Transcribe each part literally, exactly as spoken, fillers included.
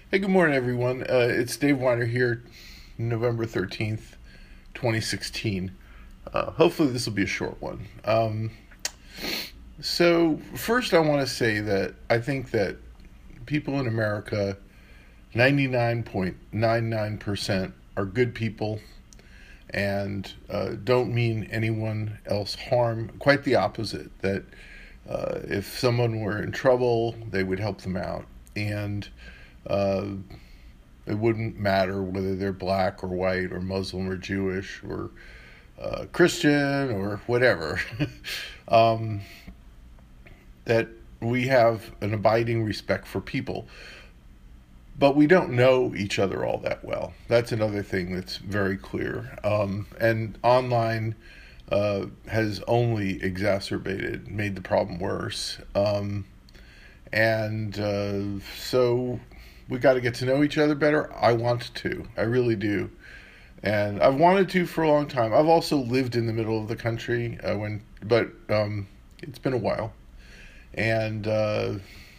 Hey, good morning, everyone. Uh, it's Dave Weiner here, November thirteenth, twenty sixteen. Uh, hopefully, this will be a short one. Um, so, first, I want to say that I think that people in America, ninety-nine point nine nine percent, are good people and uh, don't mean anyone else harm. Quite the opposite, that uh, if someone were in trouble, they would help them out. And uh, it wouldn't matter whether they're black or white or Muslim or Jewish or uh, Christian or whatever. um, that we have an abiding respect for people. But we don't know each other all that well. That's another thing that's very clear. Um, and online uh, has only exacerbated, made the problem worse. Um, and uh, so we got to get to know each other better. I want to. I really do. And I've wanted to for a long time. I've also lived in the middle of the country, uh, when, but um, it's been a while. And uh,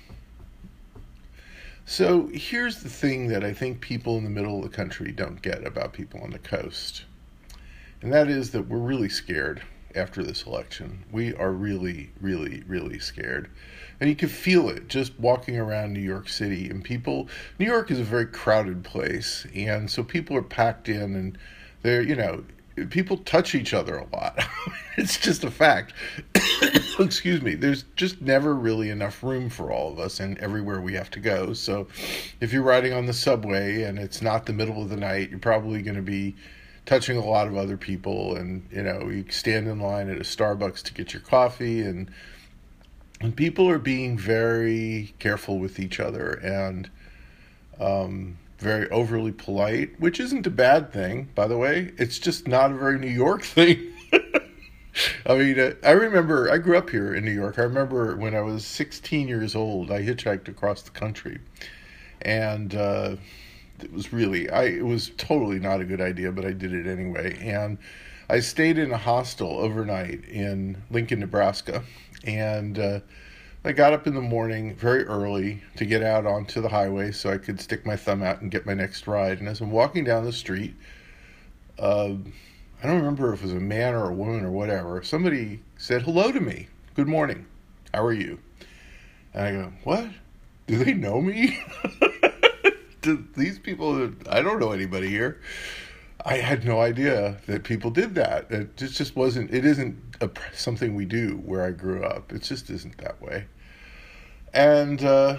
so here's the thing that I think people in the middle of the country don't get about people on the coast. And that is that we're really scared after this election. We are really, really, really scared. And you can feel it just walking around New York City. And people, New York is a very crowded place. And so people are packed in and they're, you know, people touch each other a lot. It's just a fact. Excuse me. There's just never really enough room for all of us and everywhere we have to go. So if you're riding on the subway and it's not the middle of the night, you're probably going to be touching a lot of other people. And, you know, you stand in line at a Starbucks to get your coffee, and and people are being very careful with each other and um, very overly polite, which isn't a bad thing, by the way. It's just not a very New York thing. I mean, uh, I remember, I grew up here in New York. I remember when I was sixteen years old, I hitchhiked across the country. And uh, it was really, I it was totally not a good idea, but I did it anyway. And I stayed in a hostel overnight in Lincoln, Nebraska. And uh, I got up in the morning very early to get out onto the highway so I could stick my thumb out and get my next ride. And as I'm walking down the street, uh, I don't remember if it was a man or a woman or whatever, somebody said hello to me. Good morning. How are you? And I go, what? Do they know me? Do these people, I don't know anybody here. I had no idea that people did that. It just, just wasn't, it isn't a, something we do where I grew up. It just isn't that way. And uh,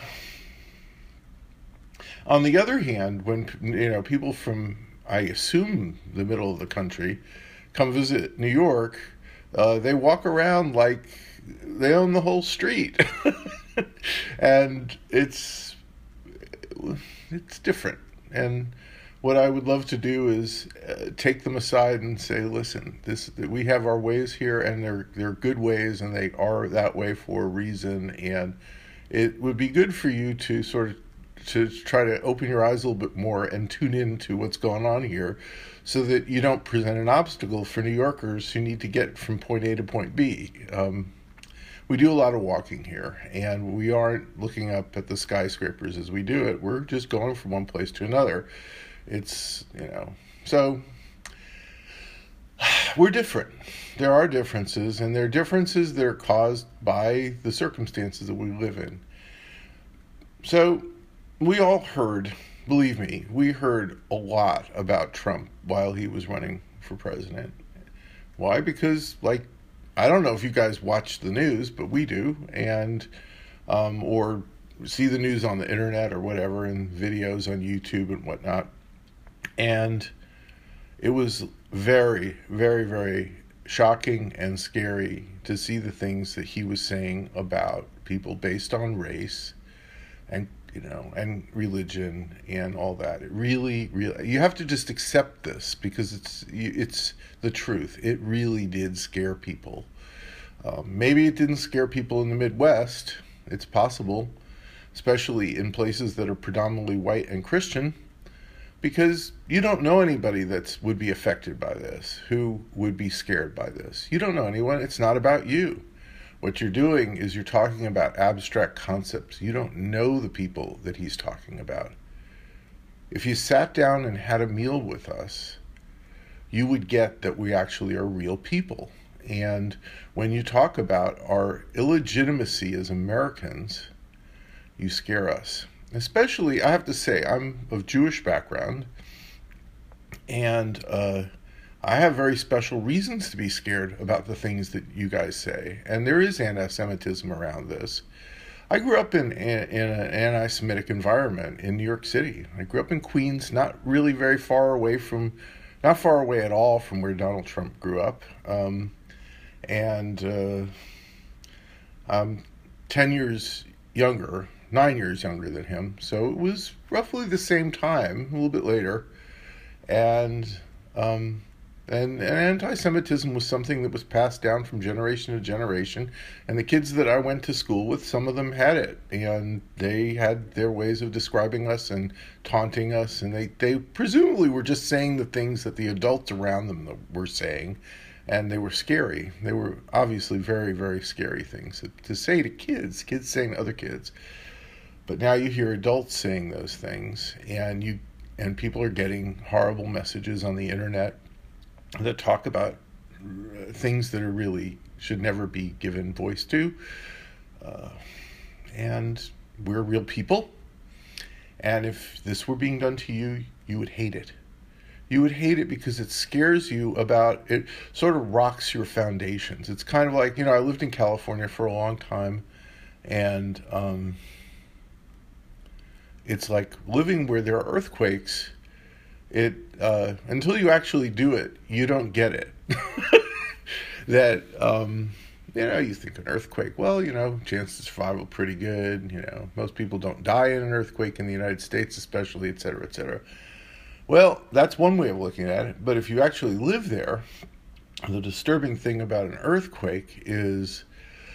on the other hand, when, you know, people from, I assume, the middle of the country come visit New York, uh, they walk around like they own the whole street. And it's, it's different. And what I would love to do is uh, take them aside and say, listen, this we have our ways here, and they're they're good ways, and they are that way for a reason. And it would be good for you to sort of to try to open your eyes a little bit more and tune in to what's going on here, so that you don't present an obstacle for New Yorkers who need to get from point A to point B. Um, we do a lot of walking here, and we aren't looking up at the skyscrapers as we do it. We're just going from one place to another. It's, you know, so we're different. There are differences, and there are differences that are caused by the circumstances that we live in. So we all heard, believe me, we heard a lot about Trump while he was running for president. Why? Because, like, I don't know if you guys watch the news, but we do, and um, or see the news on the internet or whatever, and videos on YouTube and whatnot. And it was very, very, very shocking and scary to see the things that he was saying about people based on race and, you know, and religion and all that. It really, really, you have to just accept this because it's, it's the truth. It really did scare people. Um, maybe it didn't scare people in the Midwest. It's possible, especially in places that are predominantly white and Christian, because you don't know anybody that would be affected by this, who would be scared by this. You don't know anyone. It's not about you. What you're doing is you're talking about abstract concepts. You don't know the people that he's talking about. if you sat down and had a meal with us, you would get that we actually are real people. And when you talk about our illegitimacy as Americans, you scare us. Especially, I have to say, I'm of Jewish background, and uh, I have very special reasons to be scared about the things that you guys say. And there is anti-Semitism around this. I grew up in, in, in an anti-Semitic environment in New York City. I grew up in Queens, not really very far away from, not far away at all from where Donald Trump grew up. Um, and uh, I'm ten years younger, nine years younger than him. So it was roughly the same time, a little bit later. And um, and, and anti-Semitism was something that was passed down from generation to generation. And the kids that I went to school with, some of them had it. And they had their ways of describing us and taunting us. And they, they presumably were just saying the things that the adults around them were saying. And they were scary. They were obviously very, very scary things to say to kids, kids saying to other kids. But now you hear adults saying those things, and you and people are getting horrible messages on the internet that talk about things that are really should never be given voice to. Uh, and we're real people. And if this were being done to you, you would hate it. You would hate it because it scares you about, it sort of rocks your foundations. It's kind of like, you know, I lived in California for a long time, and um, it's like living where there are earthquakes. It uh, until you actually do it, you don't get it. That, um, you know, you think an earthquake, well, you know, chances of survival pretty good. You know, most people don't die in an earthquake in the United States, especially, et cetera, et cetera. Well, that's one way of looking at it. But if you actually live there, the disturbing thing about an earthquake is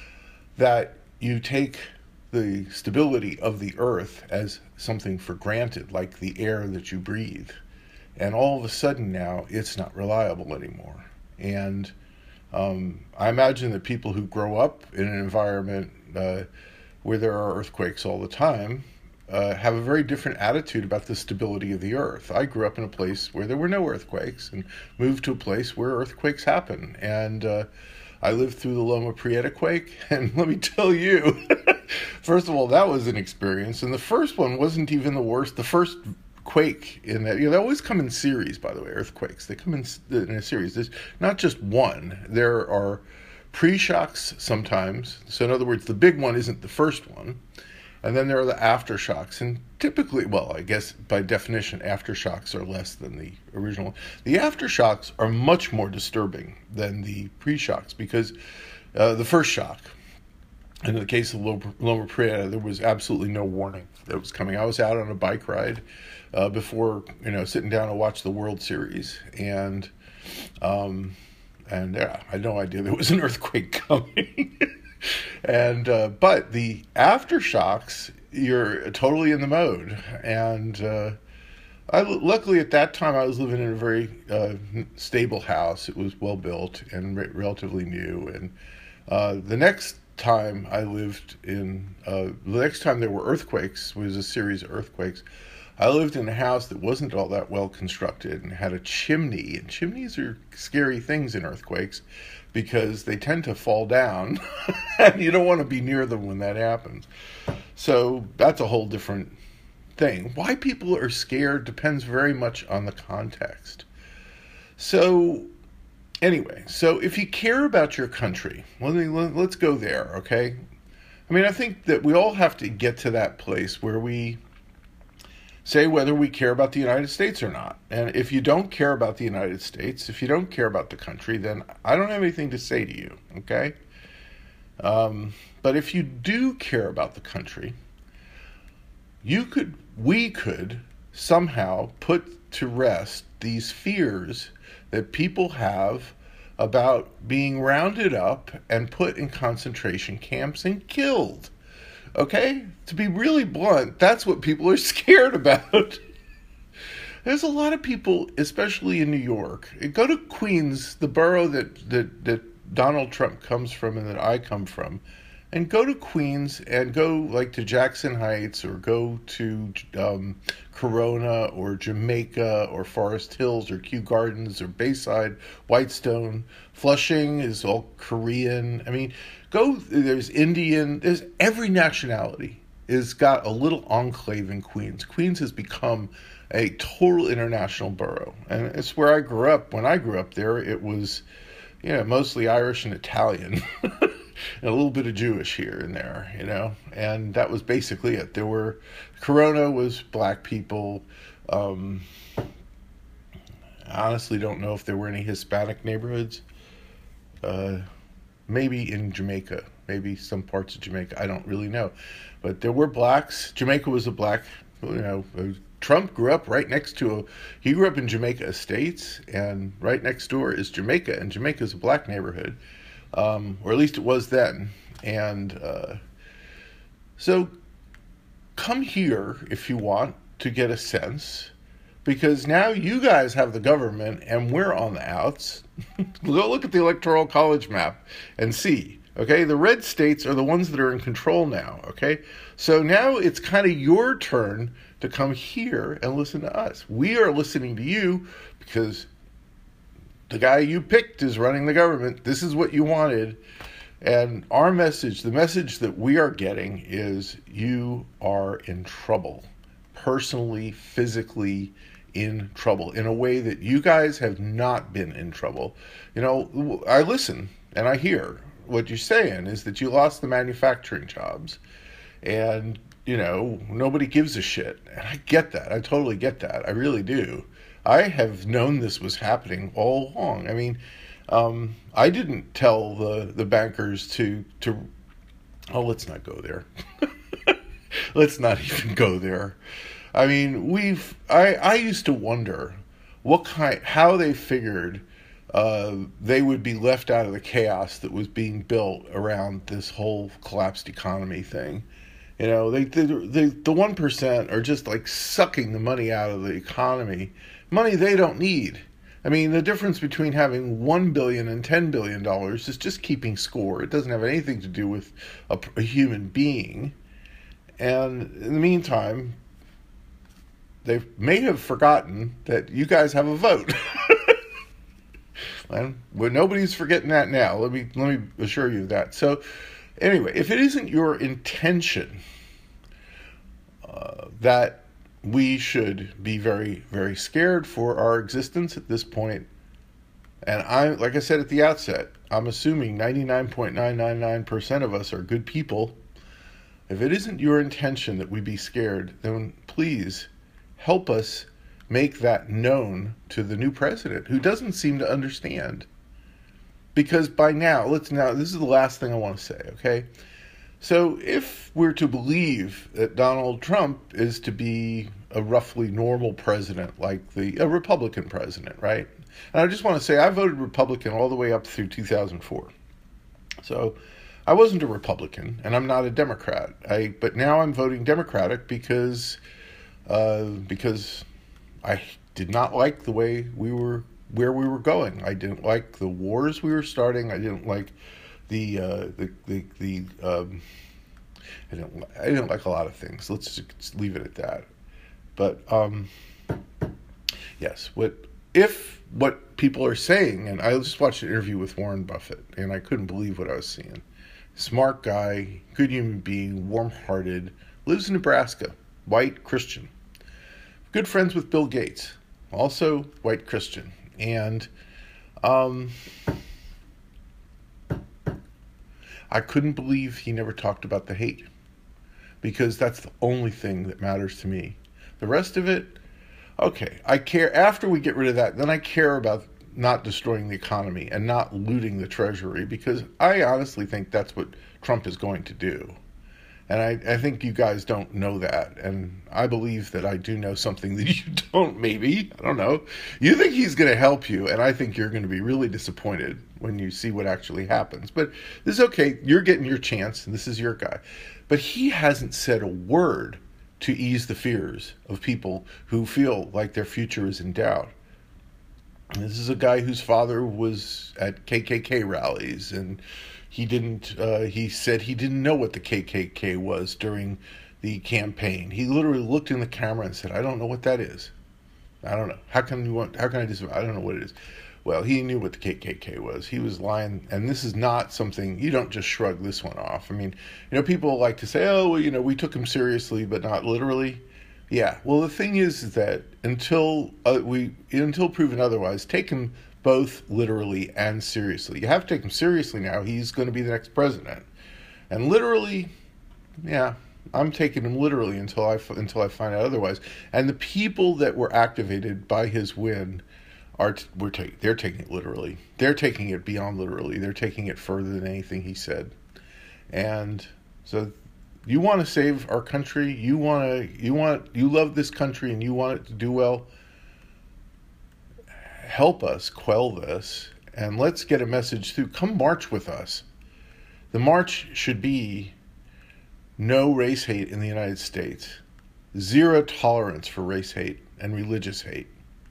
that you take the stability of the earth as something for granted, like the air that you breathe. And all of a sudden now, it's not reliable anymore. And um, I imagine that people who grow up in an environment uh, where there are earthquakes all the time uh, have a very different attitude about the stability of the earth. I grew up in a place where there were no earthquakes and moved to a place where earthquakes happen. And uh, I lived through the Loma Prieta quake, and let me tell you, first of all, that was an experience. And the first one wasn't even the worst. The first quake in that, you know, they always come in series, by the way, earthquakes. They come in, in a series. There's not just one. There are pre-shocks sometimes. So in other words, the big one isn't the first one. And then there are the aftershocks. And typically, well, I guess by definition, aftershocks are less than the original. The aftershocks are much more disturbing than the pre-shocks because uh, the first shock, in the case of Loma Prieta, there was absolutely no warning that was coming. I was out on a bike ride uh, before, you know, sitting down to watch the World Series, and um, and yeah, I had no idea there was an earthquake coming. and uh, but the aftershocks, you're totally in the mode. And uh, I luckily at that time I was living in a very uh, stable house. It was well built and re- relatively new. And uh, the next time I lived in, uh, the next time there were earthquakes, was a series of earthquakes, I lived in a house that wasn't all that well constructed and had a chimney. And chimneys are scary things in earthquakes because they tend to fall down and you don't want to be near them when that happens. So that's a whole different thing. Why people are scared depends very much on the context. So anyway, so if you care about your country, let me, let's go there, okay? I mean, I think that we all have to get to that place where we say whether we care about the United States or not. And if you don't care about the United States, if you don't care about the country, then I don't have anything to say to you, okay? Um, but if you do care about the country, you could, we could somehow put to rest these fears that people have about being rounded up and put in concentration camps and killed. Okay? To be really blunt, that's what people are scared about. There's a lot of people, especially in New York. Go to Queens, the borough that, that, that Donald Trump comes from and that I come from. and go to Queens and go like to Jackson Heights or go to um, Corona or Jamaica or Forest Hills or Kew Gardens or Bayside, Whitestone. Flushing is all Korean. I mean, go, there's Indian, there's every nationality has got a little enclave in Queens. Queens has become a total international borough. And it's where I grew up. When I grew up there, it was, you know, mostly Irish and Italian. And a little bit of Jewish here and there, you know. And that was basically it. There were, Corona was black people. Um, I honestly don't know if there were any Hispanic neighborhoods. Uh, maybe in Jamaica. Maybe some parts of Jamaica. I don't really know. But there were blacks. Jamaica was a black, you know, Trump grew up right next to a, he grew up in Jamaica Estates, and right next door is Jamaica, and Jamaica is a black neighborhood, um, or at least it was then. And uh, so come here if you want to get a sense, because now you guys have the government and we're on the outs. Go look at the Electoral College map and see. Okay, the red states are the ones that are in control now, okay? So now it's kind of your turn to come here and listen to us. We are listening to you because the guy you picked is running the government. This is what you wanted. And our message, the message that we are getting is you are in trouble. Personally, physically in trouble. In a way that you guys have not been in trouble. You know, I listen and I hear. What you're saying is that you lost the manufacturing jobs and, you know, nobody gives a shit. And I get that. I totally get that. I really do. I have known this was happening all along. I mean, um, I didn't tell the, the bankers to, to, oh, let's not go there. Let's not even go there. I mean, we've, I, I used to wonder what kind, how they figured Uh, they would be left out of the chaos that was being built around this whole collapsed economy thing. You know, they, they, they the one percent are just like sucking the money out of the economy, money they don't need. I mean, the difference between having one billion dollars and ten billion dollars is just keeping score. It doesn't have anything to do with a, a human being. And in the meantime, they may have forgotten that you guys have a vote. And well, nobody's forgetting that now. Let me let me assure you of that. So, anyway, if it isn't your intention uh, that we should be very, very scared for our existence at this point, and I, like I said at the outset, I'm assuming ninety-nine point nine nine nine percent of us are good people. If it isn't your intention that we be scared, then please help us make that known to the new president, who doesn't seem to understand. Because by now, let's now, this is the last thing I want to say, okay? So if we're to believe that Donald Trump is to be a roughly normal president, like the a Republican president, right? And I just want to say, I voted Republican all the way up through two thousand four. So I wasn't a Republican, and I'm not a Democrat. I but now I'm voting Democratic because uh, because I did not like the way we were, where we were going. I didn't like the wars we were starting. I didn't like the, uh, the, the, the, um, I didn't, I didn't like a lot of things. Let's just leave it at that. But, um, yes, what, if what people are saying, and I just watched an interview with Warren Buffett, and I couldn't believe what I was seeing. Smart guy, good human being, warm-hearted, lives in Nebraska, white Christian. Good friends with Bill Gates, also white Christian. And um, I couldn't believe he never talked about the hate, because that's the only thing that matters to me. The rest of it, okay, I care. After we get rid of that, then I care about not destroying the economy and not looting the treasury, because I honestly think that's what Trump is going to do. And I, I think you guys don't know that. And I believe that I do know something that you don't, maybe. I don't know. You think he's going to help you, and I think you're going to be really disappointed when you see what actually happens. But this is okay. You're getting your chance, and this is your guy. But he hasn't said a word to ease the fears of people who feel like their future is in doubt. This is a guy whose father was at K K K rallies, and he didn't. Uh, he said he didn't know what the K K K was during the campaign. He literally looked in the camera and said, "I don't know what that is. I don't know. How can you want? How can I just? I don't know what it is." Well, he knew what the K K K was. He was lying, and this is not something you don't just shrug this one off. I mean, you know, people like to say, "Oh, well, you know, we took him seriously, but not literally." Yeah. Well, the thing is, is that until uh, we until proven otherwise, take him both literally and seriously. You have to take him seriously now. He's going to be the next president, and literally, yeah. I'm taking him literally until I until I find out otherwise. And the people that were activated by his win are we're taking they're taking it literally. They're taking it beyond literally. They're taking it further than anything he said. And so, you want to save our country. You want to you want you love this country and you want it to do well. Help us quell this, and let's get a message through. Come march with us. The march should be no race hate in the United States. Zero tolerance for race hate and religious hate.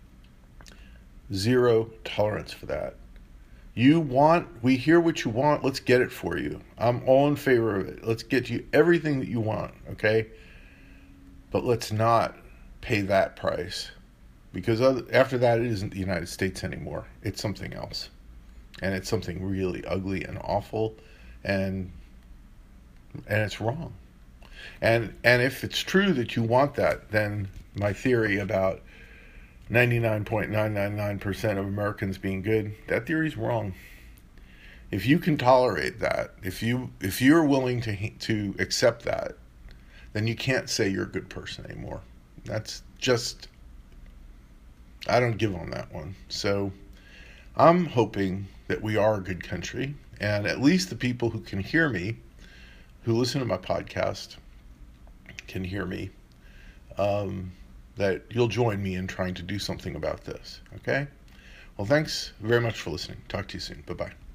Zero tolerance for that. You want, we hear what you want, let's get it for you. I'm all in favor of it. Let's get you everything that you want, okay? But let's not pay that price. Because after that, it isn't the United States anymore. It's something else. And it's something really ugly and awful. And and it's wrong. And and if it's true that you want that, then my theory about ninety-nine point nine nine nine percent of Americans being good, that theory's wrong. If you can tolerate that, if you if you're willing to to accept that, then you can't say you're a good person anymore. That's just, I don't give on that one. So I'm hoping that we are a good country, and at least the people who can hear me, who listen to my podcast, can hear me, um, that you'll join me in trying to do something about this, okay? Well, thanks very much for listening. Talk to you soon. Bye-bye.